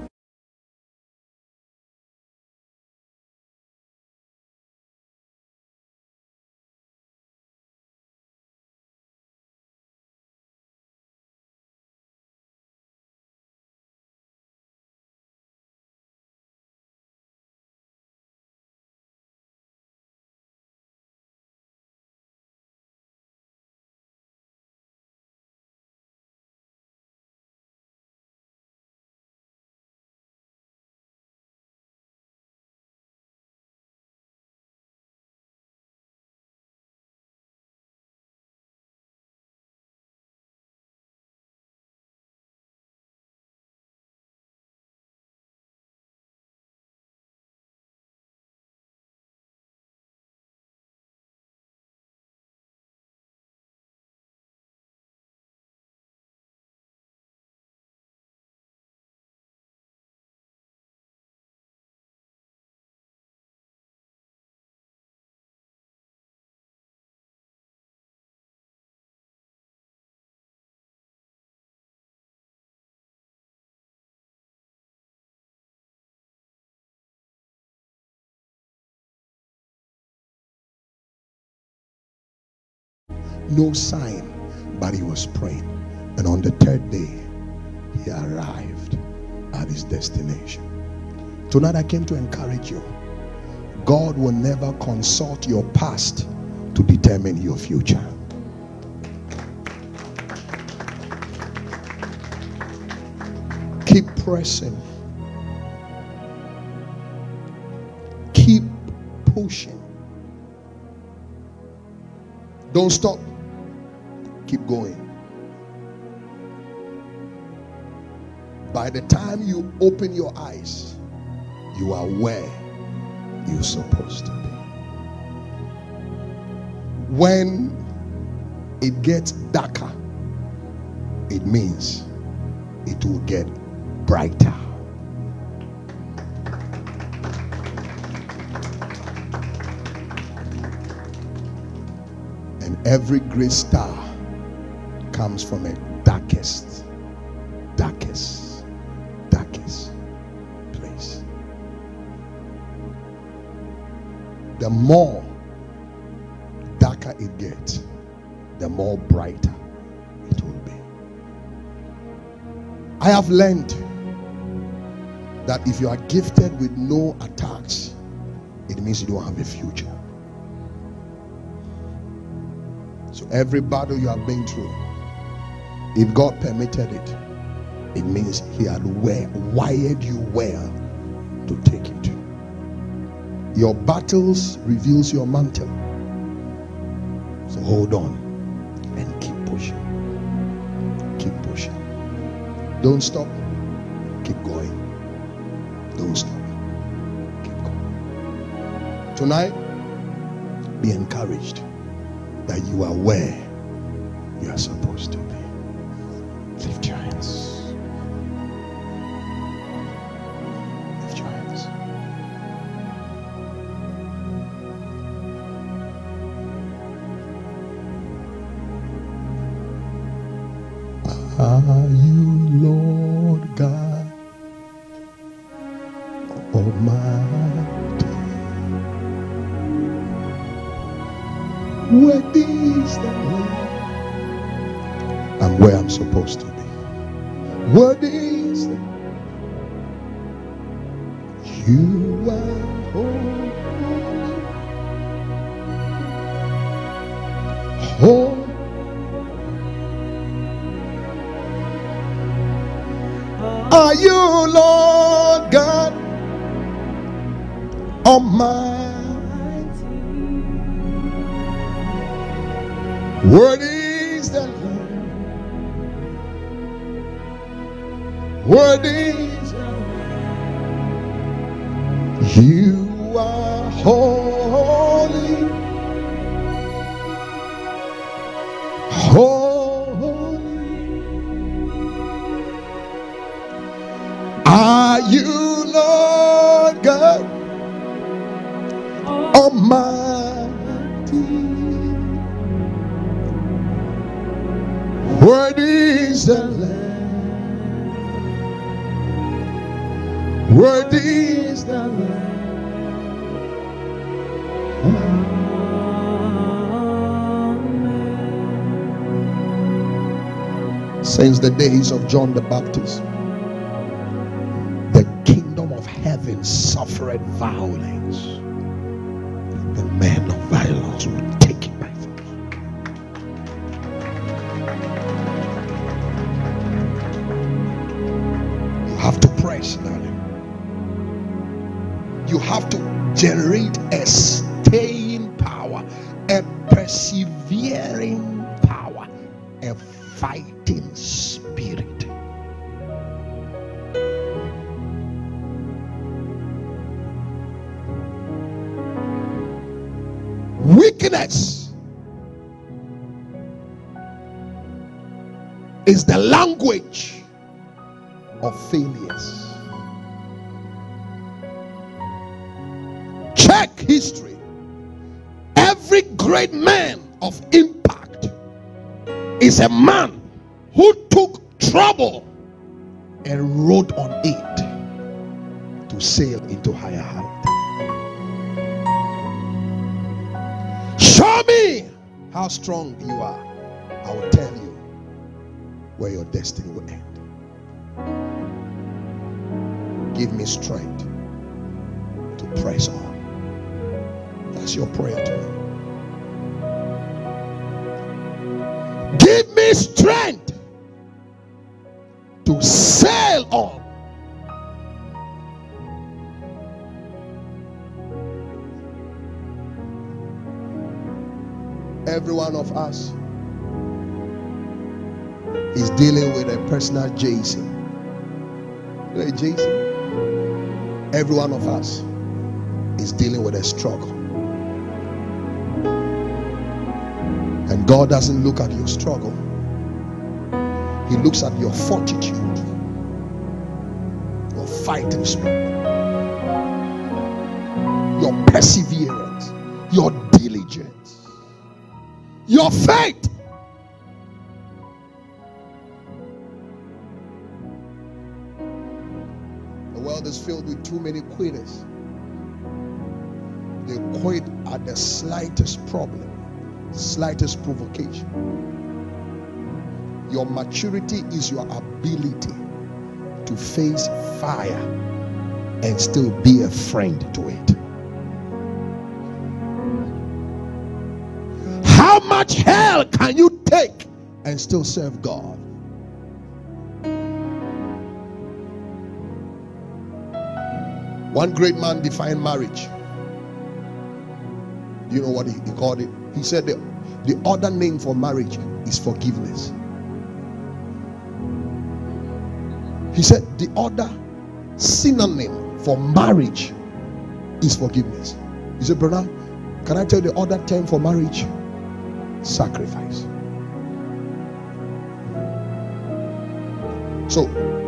No sign, but he was praying. And on the third day, he arrived at his destination. Tonight I came to encourage you. God will never consult your past to determine your future. Keep pressing. Keep pushing. Don't stop. Keep going. By the time you open your eyes, you are where you're supposed to be. When it gets darker, it means it will get brighter. And every great star comes from a darkest, darkest, darkest place. The more darker it gets, the more brighter it will be. I have learned that if you are gifted with no attacks, it means you don't have a future. So every battle you have been through, if God permitted it, it means he had wired you well to take it. Your battles reveals your mantle. So hold on and keep pushing. Keep pushing. Don't stop. Keep going. Don't stop. Keep going. Tonight, be encouraged that you are where you are supposed to be. Lift your hands. Lift your hands. Are you Lord God Almighty? Worthy is the Lamb. I'm where I'm supposed to be. Worthy is the You are holy. Oh, are you Lord God Almighty? Worthy is the Lamb. Worthy is the Lamb. You are holy, holy. Are you Lord God Almighty? Worthy is the Lamb. Worthy is the Lamb. Since the days of John the Baptist, the kingdom of heaven suffered violence. The men of violence will take it by force. You have to press, darling. You have to generate a staying power, a persevering power, a fighting spirit. Weakness is the language of failures. Check history. Every great man of impact is a man who took trouble and rode on it to sail into higher height. Show me how strong you are. I will tell you where your destiny will end. Give me strength to press on. That's your prayer to me. Give me strength to sail on. Every one of us is dealing with a personal Jason. You know, Jason? Every one of us is dealing with a struggle. And God doesn't look at your struggle. He looks at your fortitude, your fighting spirit, your perseverance, your diligence, your faith. The world is filled with too many quitters. They quit at the slightest problem, slightest provocation. Your maturity is your ability to face fire and still be a friend to it. How much hell can you take and still serve God? One great man defined marriage. You know what he, he called it? He said the, the other name for marriage is forgiveness. He said the other synonym for marriage is forgiveness. He said, brother, can I tell you the other term for marriage? Sacrifice. So,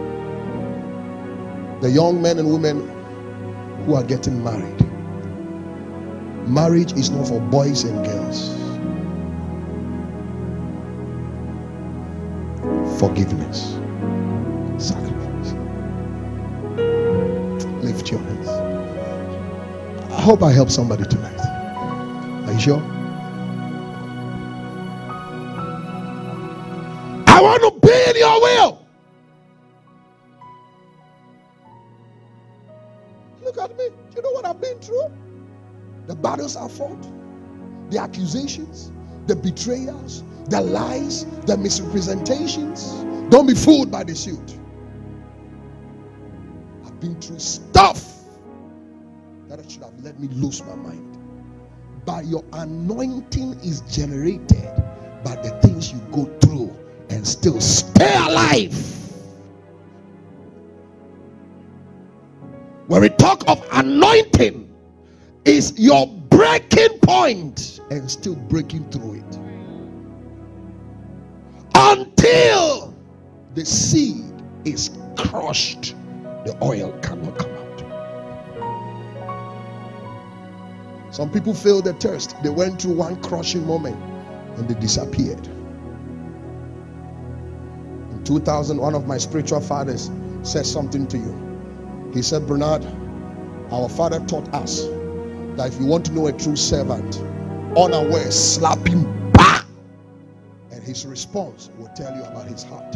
the young men and women who are getting married, marriage is not for boys and girls. Forgiveness. Sacrifice. Lift your hands. I hope I help somebody tonight. Are you sure? I want to be in your will. Look at me. You know what I've been through? The battles I fought, the accusations, the betrayals, the lies, the misrepresentations. Don't be fooled by the suit. I've been through stuff that should have let me lose my mind. But your anointing is generated by the things you go through and still stay alive. When we talk of anointing, is your breaking point and still breaking through it until the seed is crushed. The oil cannot come out. Some people feel the thirst. They went through one crushing moment and they disappeared. In two thousand, one of my spiritual fathers said something to you. He said, Bernard, our father taught us that if you want to know a true servant, unaware, slap him back, and his response will tell you about his heart.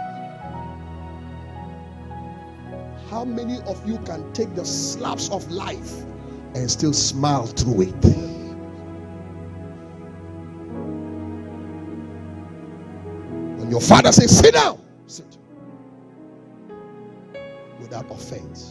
How many of you can take the slaps of life and still smile through it? When your father says, sit down, sit. Without offense.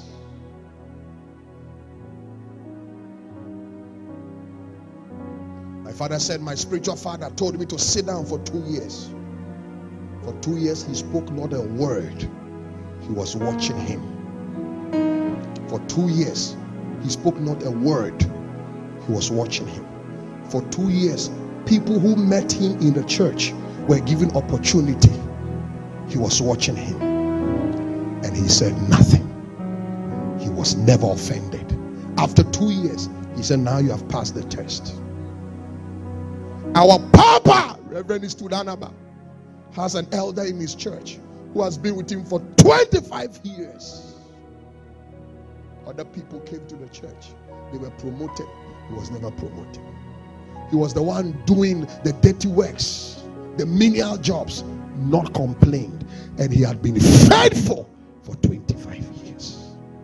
My father said, my spiritual father told me to sit down for two years. For two years, he spoke not a word. He was watching him. For two years, he spoke not a word. He was watching him. For two years, people who met him in the church were given opportunity. He was watching him. And he said nothing. He was never offended. After two years, he said, now you have passed the test. Our Papa, Reverend Studanaba, has an elder in his church who has been with him for twenty-five years. Other people came to the church. They were promoted. He was never promoted. He was the one doing the dirty works, the menial jobs, not complained. And he had been faithful for twenty-five years.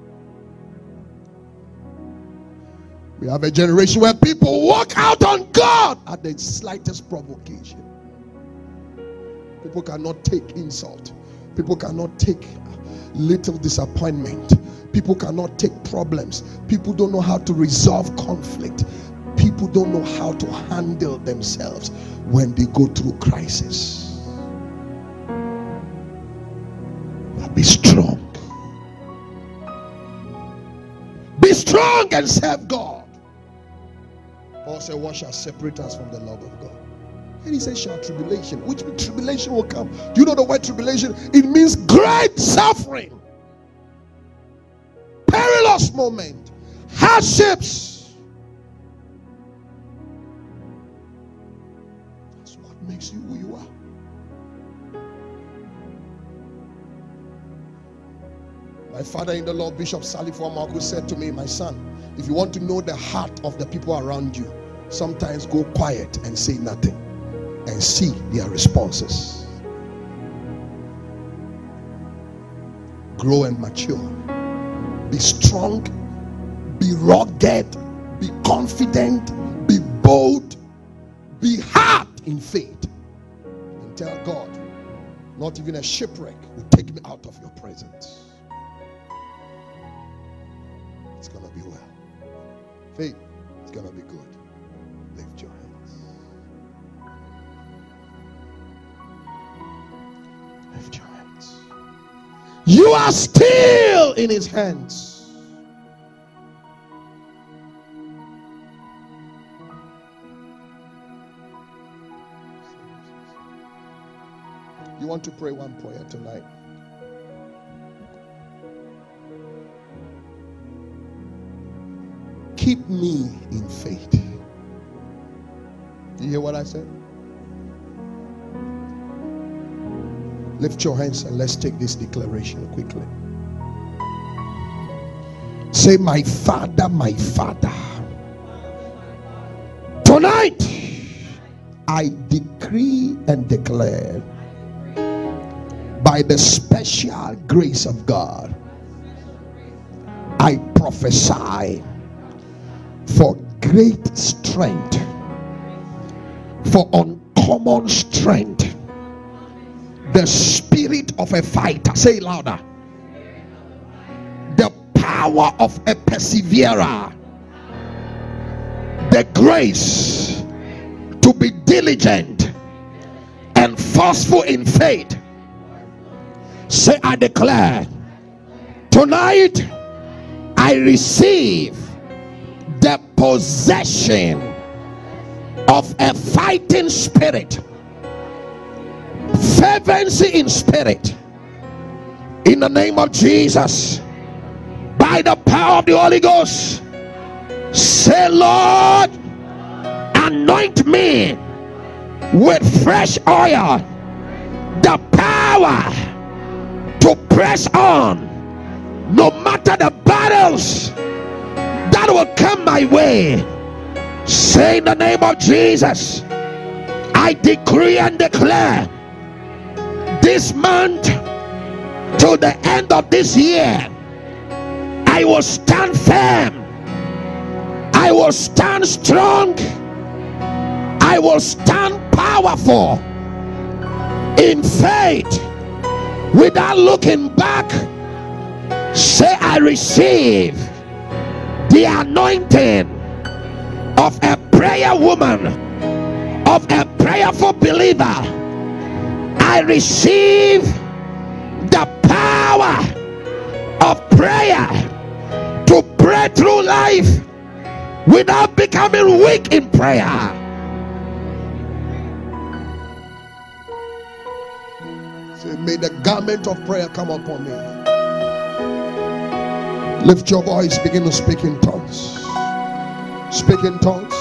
We have a generation where people walk out on God at the slightest provocation. People cannot take insult. People cannot take little disappointment. People cannot take problems. People don't know how to resolve conflict. People don't know how to handle themselves when they go through crisis. But be strong. Be strong and serve God. Paul said, what shall separate us from the love of God? And he said, shall tribulation, which means tribulation will come. Do you know the word tribulation? It means great suffering, perilous moment, hardships. That's what makes you who you are. My father in the Lord, Bishop Salifo Amaku, said to me, my son, if you want to know the heart of the people around you, sometimes go quiet and say nothing and see their responses. Grow and mature. Be strong, be rugged, be confident, be bold, be hard in faith, and tell God, not even a shipwreck will take me out of your presence. It's gonna be well. Faith, it's gonna be good. Lift your hands. Lift your hands. You are still in his hands. You want to pray one prayer tonight? Keep me in faith. You hear what I said? Lift your hands and let's take this declaration quickly. Say, my Father, my Father, tonight I decree and declare, by the special grace of God, I prophesy for great strength, for uncommon strength. The spirit of a fighter. Say it louder. The power of a perseverer. The grace to be diligent and forceful in faith. Say, I declare tonight I receive the possession of a fighting spirit, fervency in spirit, in the name of Jesus, by the power of the Holy Ghost. Say, Lord, anoint me with fresh oil, the power to press on no matter the battles that will come my way. Say, in the name of Jesus, I decree and declare this month to the end of this year, I will stand firm, I will stand strong, I will stand powerful in faith without looking back. Say, I receive the anointing of a prayer woman, of a prayerful believer. I receive the power of prayer to pray through life without becoming weak in prayer. Say, may the garment of prayer come upon me. Lift your voice, begin to speak in tongues. Speak in tongues.